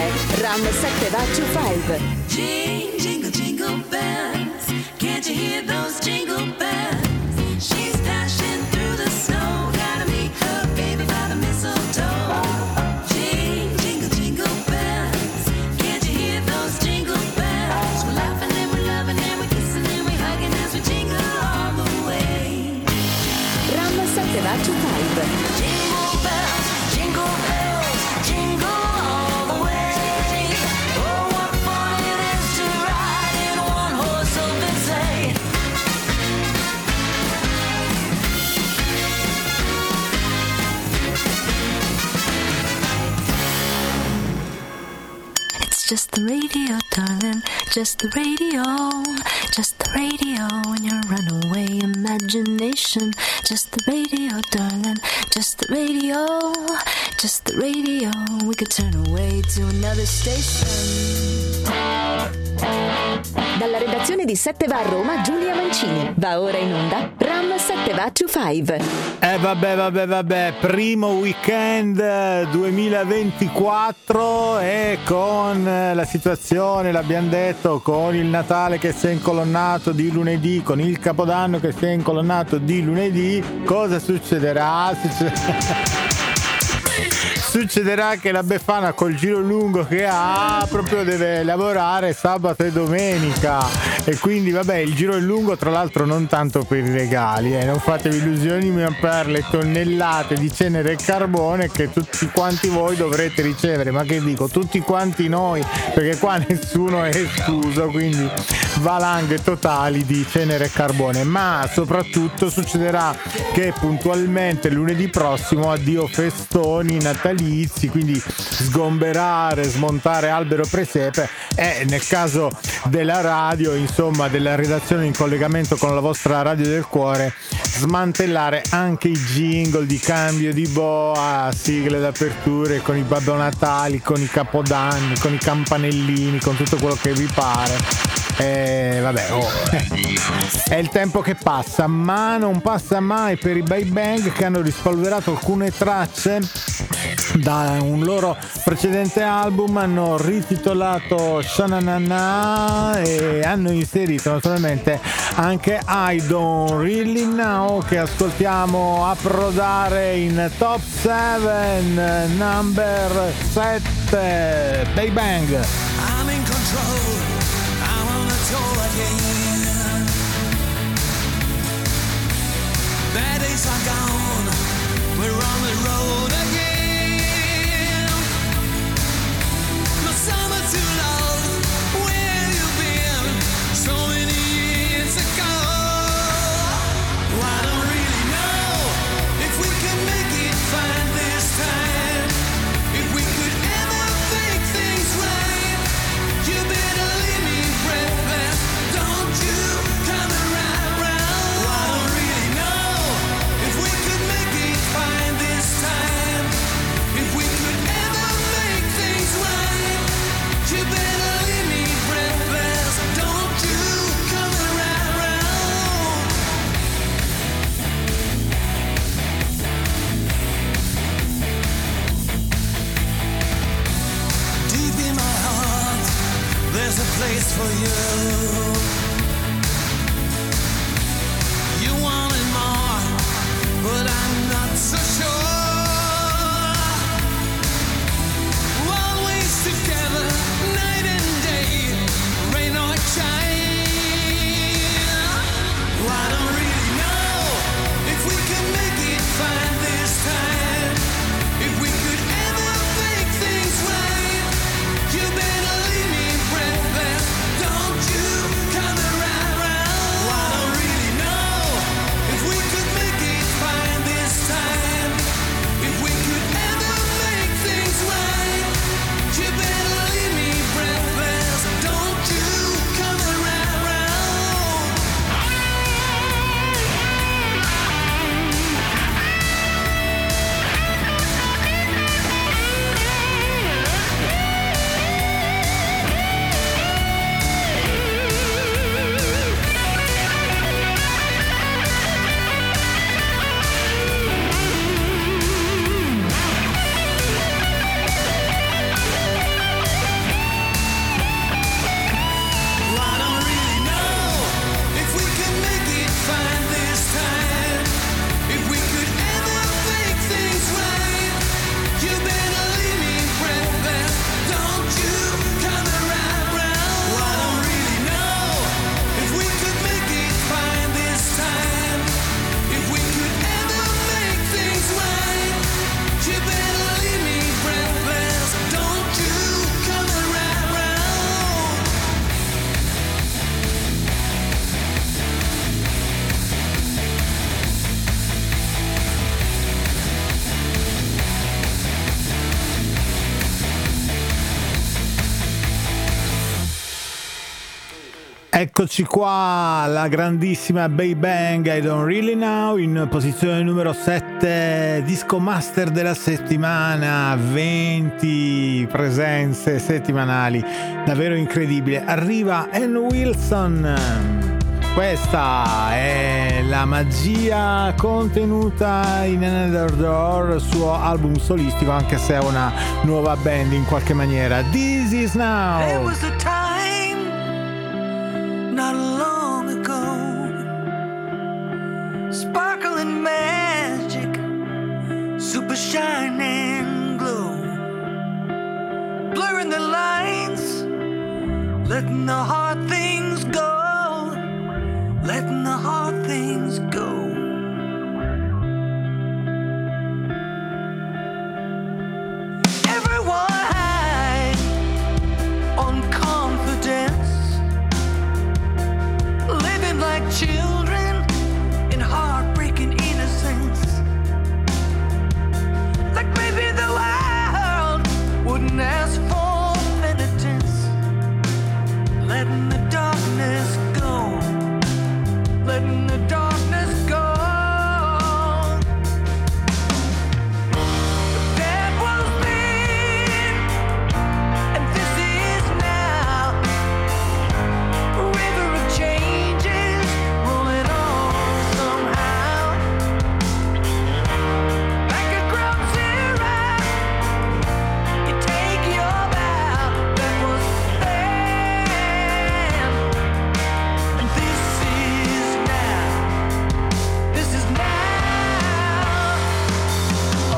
è Ram 725. Jingle, jingle bells, can't you hear those jingle bells? She's dashing through the snow, gotta meet her baby by the mistletoe. Jingle, jingle bells, can't you hear those jingle bells? We're laughing and we're loving and we're kissing and we're hugging as we jingle all the way. Ram 725. Jingle bells, jingle bells, jingle all the way. Oh, what fun it is to ride in a one-horse open sleigh. It's just the radio, darling, just the radio, just the radio in your runaway imagination. Just the radio, darling, just the radio, just the radio. We could turn away to another station. Dalla redazione di 7 va a Roma, Giulia Mancini. Va ora in onda Ram 725. Vabbè, primo weekend 2024 e con la situazione, l'abbiamo detto, con il Natale che si è incolonnato di lunedì, con il Capodanno che si è incolonnato di lunedì, cosa succederà? Succederà che la Befana col giro lungo che ha proprio deve lavorare sabato e domenica e quindi vabbè, il giro è lungo, tra l'altro non tanto per i regali, non fatevi illusioni, ma per le tonnellate di cenere e carbone che tutti quanti voi dovrete ricevere, ma che dico, tutti quanti noi, perché qua nessuno è escluso, quindi valanghe totali di cenere e carbone. Ma soprattutto succederà che puntualmente lunedì prossimo addio festoni natalizi, quindi sgomberare, smontare albero presepe e nel caso della radio, insomma della redazione in collegamento con la vostra radio del cuore, smantellare anche i jingle di cambio di boa, sigle d'aperture con i Babbo Natali, con i Capodanni, con i campanellini, con tutto quello che vi pare. È il tempo che passa, ma non passa mai per i Big Bang, che hanno rispolverato alcune tracce da un loro precedente album, hanno rititolato Shananana e hanno inserito naturalmente anche I Don't Really Know, che ascoltiamo approdare in top 7, number 7, Big Bang. I'm in control, I'm on the tour again. Bad days are gone, we're on the road again. No summer too long, where you been? So many years ago. I don't really know if we can make it fine this time. If we could ever make things right, you better leave me breathless. Don't you come around. I don't really know if we could make it fine this time. Eccoci qua, la grandissima Bay Bang, I Don't Really Know, in posizione numero 7, disco master della settimana, 20 presenze settimanali, davvero incredibile. Arriva Ann Wilson, questa è la magia contenuta in Another Door, suo album solistico, anche se è una nuova band in qualche maniera. This Is Now. There was a time not long ago, sparkling magic, super shining glow, blurring the lines, letting the hard things go, letting the hard things go. Everyone high on confidence, living like children in heartbreaking innocence, like maybe the world wouldn't ask for penitence, letting the darkness go, letting the darkness go. That was then, and this is now. River of changes rolling on somehow. Back at ground zero, you take your bow. That was then, and this is now. This is now. Oh.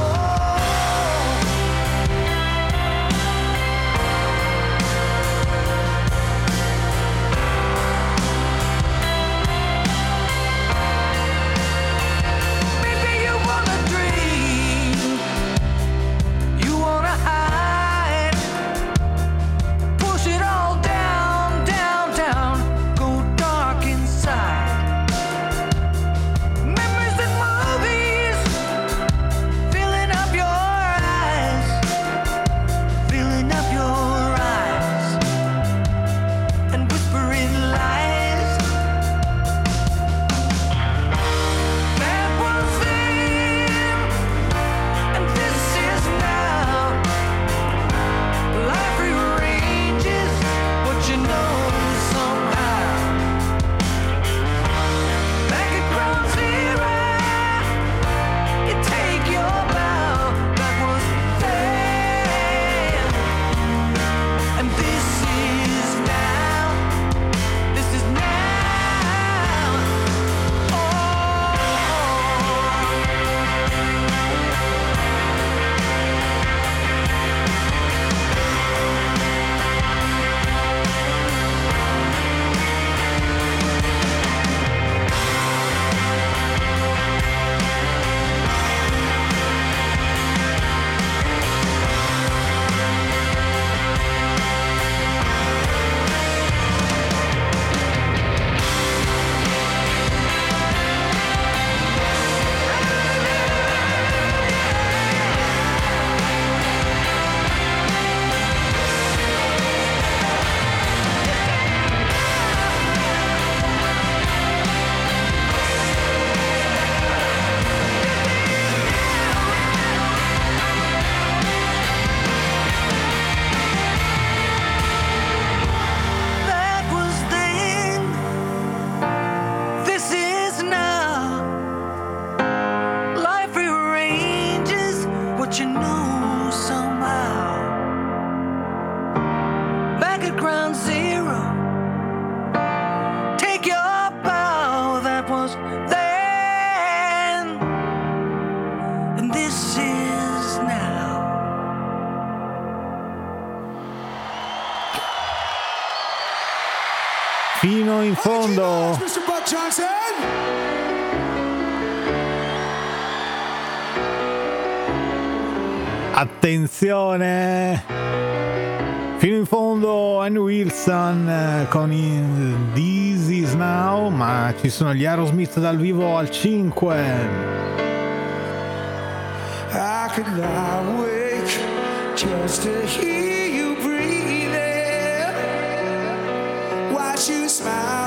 Maybe you wanna dream, you wanna hide, push it all down, down, down, go dark inside. Memories and movies filling up your eyes, filling up your eyes, and whispering lies. That was then, and this is now. Life rearranges what you know somehow. Back at ground zero, you take your bow. That was then, and this is now. This is now. Oh. That was then, this is now. Life rearranges what you know somehow. Back at ground zero, take your bow. That was then, and this is now. Fino in fondo. Mr. Buck Johnson. Attenzione, fino in fondo Ann Wilson con il This Is Now, ma ci sono gli Aerosmith dal vivo al 5. I could lie awake just to hear you breathing, watch you smile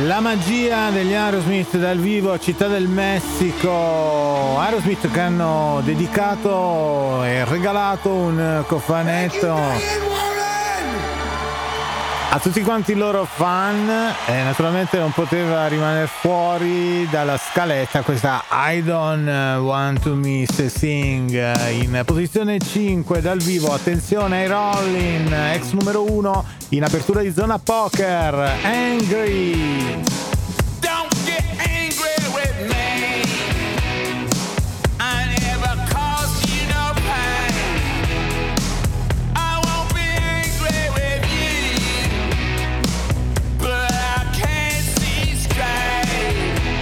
La magia degli Aerosmith dal vivo a Città del Messico. Aerosmith che hanno dedicato e regalato un cofanetto a tutti quanti i loro fan, e naturalmente non poteva rimanere fuori dalla scaletta questa I Don't Want to Miss a Thing in posizione 5 dal vivo. Attenzione ai Rolling, ex numero 1 in apertura di Zona Poker, Angry. Don't get angry with me. I never caused you no pain. I won't be angry with you, but I can't see straight.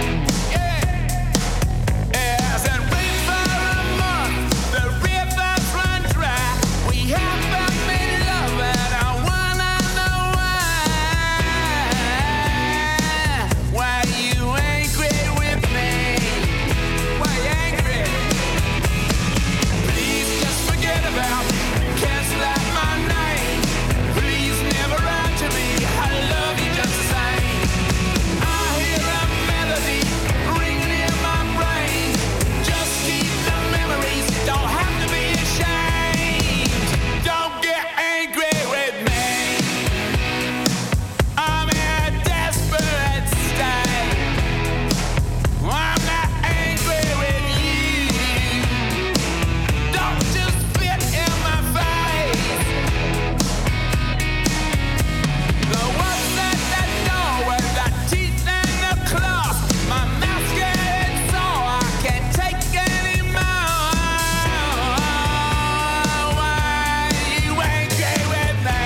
Yeah, hasn't been for a month. The rivers run dry. We haven't been loving. I wanna know why you angry with me? Why you angry? Please just forget about me. Cancel out my name. Please never write to me. I love you just the same. I hear a melody ringing in my brain. Just keep the memories. Don't have to be ashamed. Don't get angry with me. I'm in a desperate state. I'm not angry with you. Don't just spit in my face. The ones at the door with the teeth and the claws. My mouth's getting sore. I can't take anymore. Why you angry with me?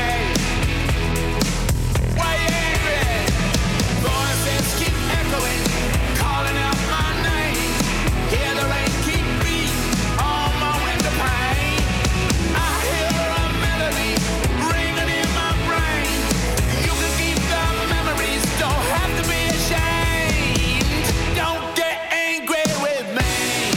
Why you angry? Voices keep echoing, calling out my name. Hear the rain keep beating on my window pane. I hear a melody ringing in my brain. You can keep the memories, don't have to be ashamed. Don't get angry with me.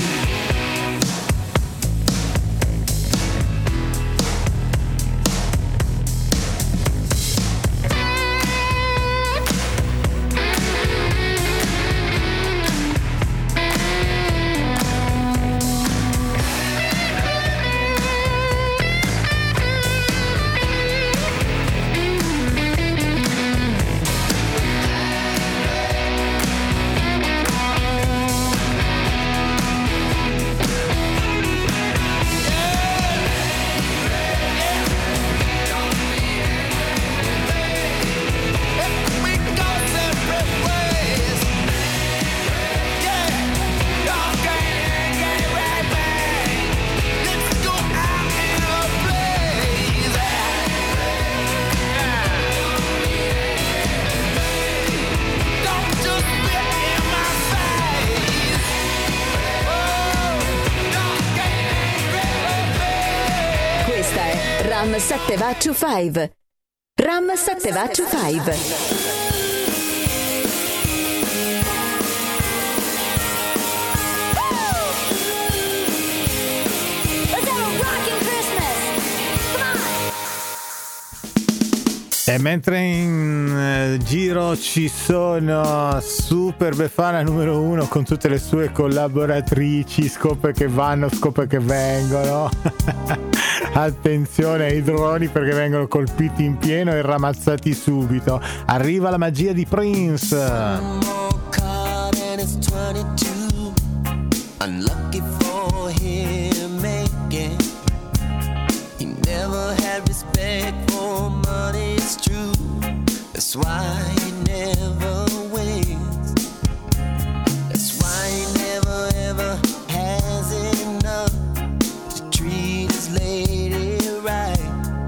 We go separate ways. Yeah, don't get angry with me. Let's go out in a blaze. Don't just spit in my face. Oh, don't get angry with me. Questa è Ram 725. Ram 725. Let's have a rockin' Christmas! Come on! E mentre in giro ci sono Super Befana numero 1 con tutte le sue collaboratrici, scope che vanno, scope che vengono. Attenzione ai droni perché vengono colpiti in pieno e ramazzati subito. Arriva la magia di Prince. One more card and it's 22. Unlucky for him, making. He never had respect for money, it's true. That's why he never wins. That's why he never ever has enough to treat his lady right.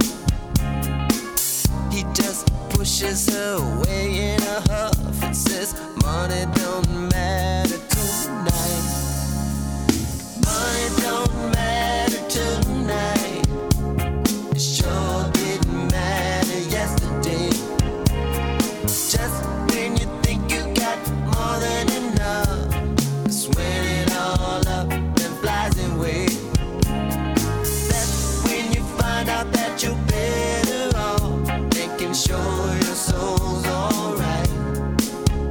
He just pushes her away in a huff and says, money don't matter tonight. Money don't matter tonight. It sure didn't matter yesterday. Just when you think you got more than enough, that's when it all up and flies away. That's when you find out that you're better off thinking sure your soul's alright.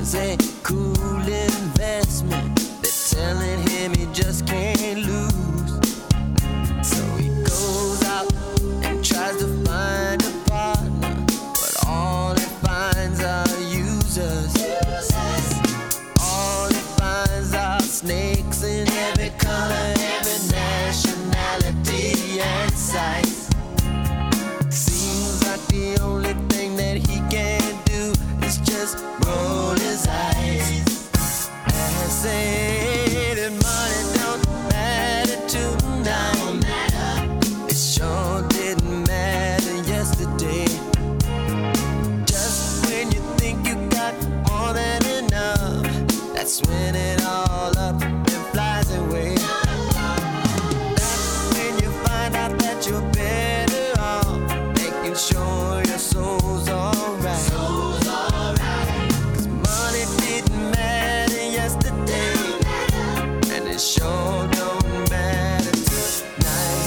It's a cool investment. They're telling him he just can't lose. So he goes out and tries to find a partner, but all he finds are users. All he finds are snakes in every color, every nationality and size. Seems like the only thing that he can do is just roll his eyes and say that money don't matter tonight. It sure didn't matter yesterday. Just when you think you got more than enough, that's when it all up and flies away. That's when you find out that you're better off making sure your soul's alright. Cause money didn't matter yesterday, and it sure don't matter tonight.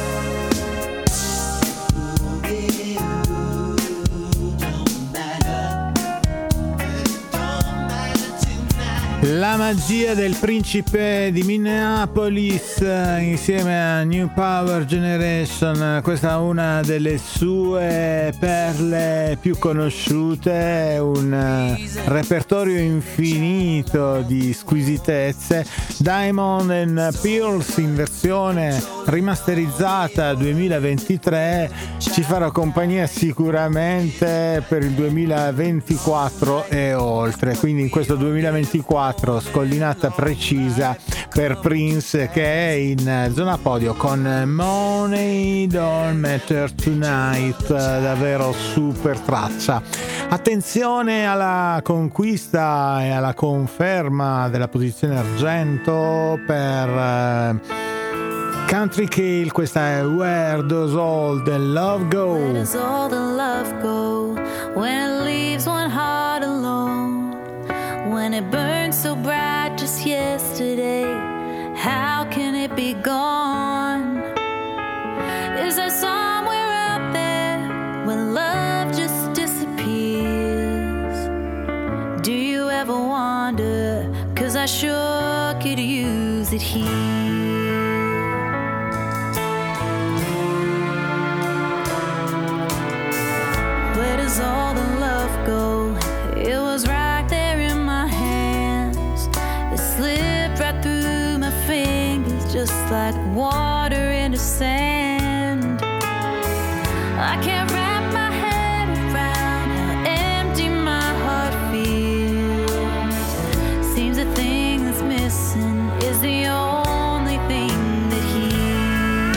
Ooh, don't matter. It don't matter tonight. La magia del principe di Minneapolis insieme a New Power Generation. Questa è una delle sue perle più conosciute, un repertorio infinito di squisitezze. Diamond and Pearls in versione rimasterizzata 2023 ci farà compagnia sicuramente per il 2024 e oltre, quindi in questo 2024 scollinata precisa per Prince, che è in zona podio con Money Don't Matter Tonight, davvero super traccia. Attenzione alla conquista e alla conferma della posizione argento per Country Kill. Questa è Where Does All the Love Go? Where does all the love go when it leaves one heart alone? When it burned so bright just yesterday, how can it be gone? Is there somewhere out there when love just disappears? Do you ever wonder? 'Cause I sure could use it here. Where does all the love go? It was right there in my hands. It slipped right through my fingers, just like water into sand. I can't wrap my head around how empty my heart feels. Seems the thing that's missing is the only thing that heals.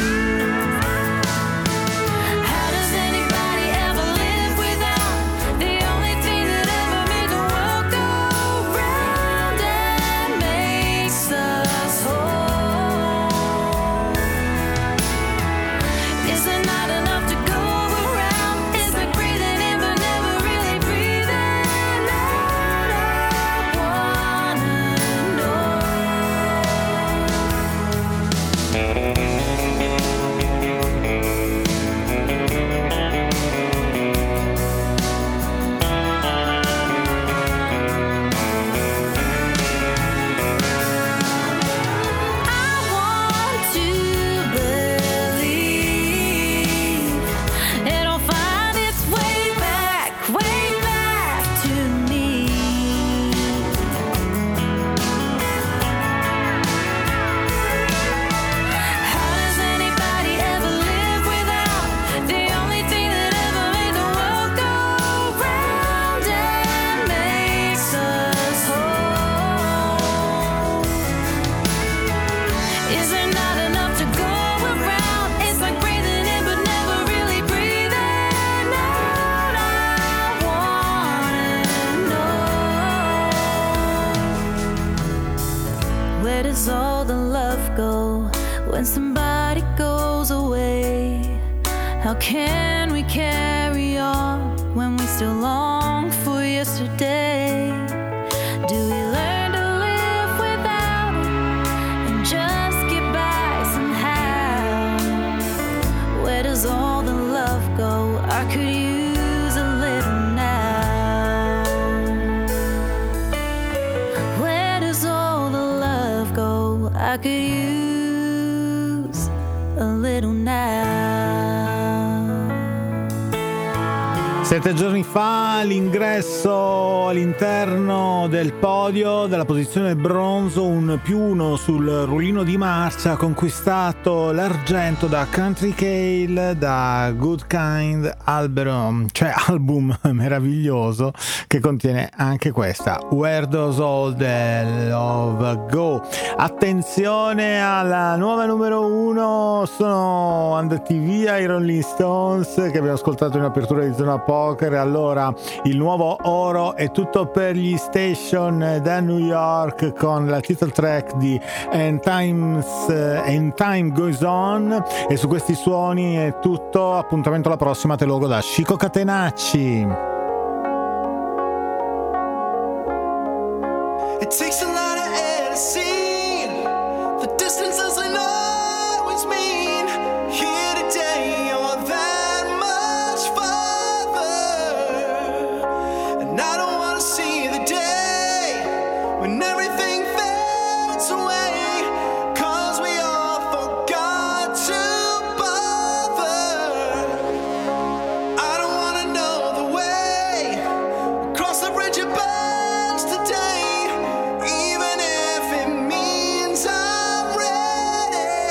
How does anybody ever live without the only thing that ever made the world go round and makes us whole? Is there not enough to go around? Is there breathing in but never really breathing out? I wanna know. I want to believe it'll find its way back to me. How does anybody ever live without the only thing that ever made the world go round and makes us whole? Is there not enough to go around? It's like breathing in but never really breathing out. I wanna know. Where does all the love go when somebody goes away? How can we carry on when we still long for yesterday? Do we learn to live without it and just get by somehow? Where does all the love go? I could use a little now. I could use a little now. 7 giorni fa l'ingresso all'interno del podio della posizione bronzo, un +1 sul rullino di marcia, ha conquistato l'argento da Country Cale, da Good Kind, album meraviglioso che contiene anche questa, Where Does All the Love Go. Attenzione alla nuova numero 1, sono andati via i Rolling Stones che abbiamo ascoltato in apertura di Zona Poker. Allora il nuovo oro è tutto per gli Station da New York con la title track di And Time Goes On, e su questi suoni è tutto. Appuntamento alla prossima, te logo da Chico Catenacci. It takes a lot of air to see the distance doesn't always mean here today or that much farther. And I don't want to see the day when everything fades away, 'cause we all forgot to bother. I don't want to know the way across the bridge it burns today, even if it means I'm ready.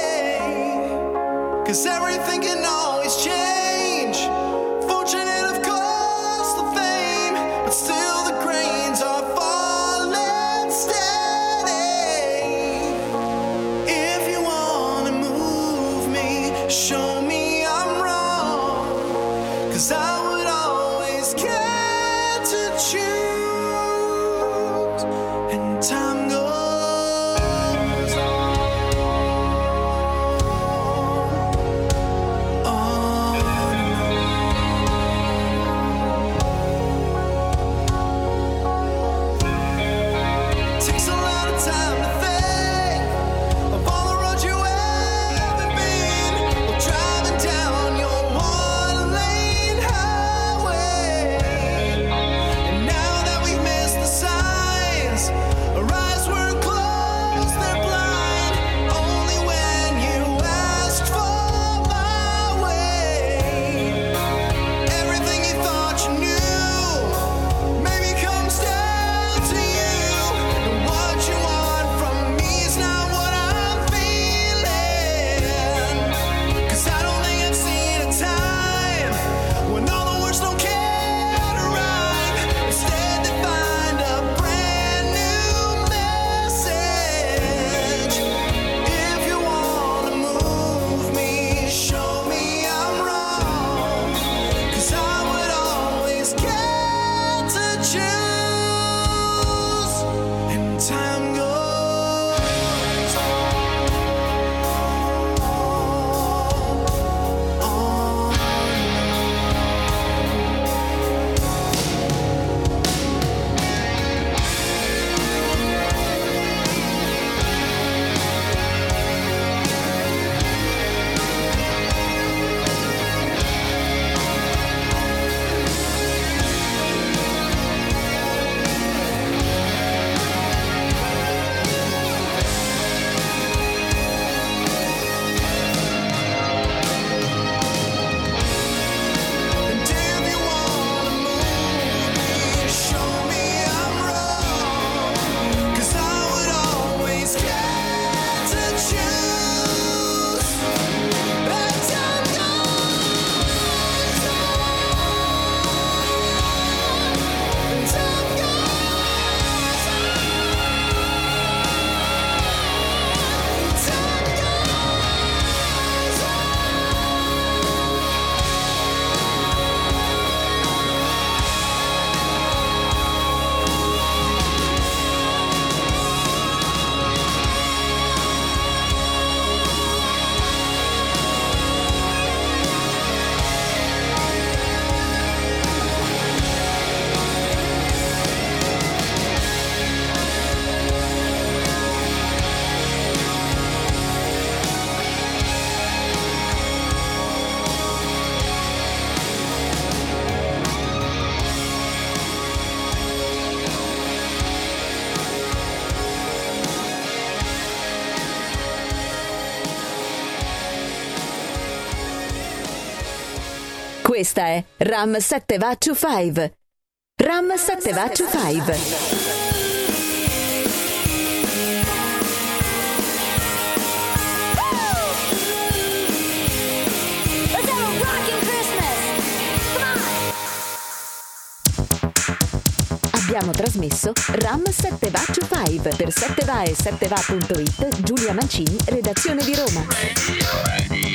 Questa è Ram 7 va to 5. Ram 7 va to 5. Abbiamo trasmesso Ram 7 va to 5 per 7va e 7va.it. Giulia Mancini, redazione di Roma.